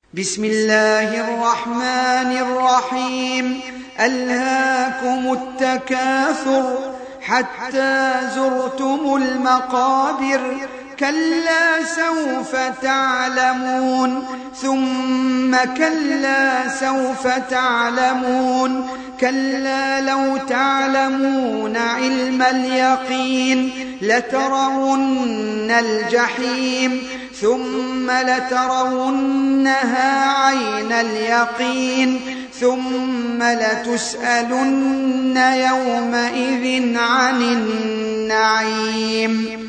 بسم الله الرحمن الرحيم. ألهاكم التكاثر حتى زرتم المقابر، كلا سوف تعلمون ثم كلا سوف تعلمون، كلا لو تعلمون علم اليقين لترون الجحيم ثم لترونها عين اليقين ثم لتسألن يومئذ عن النعيم.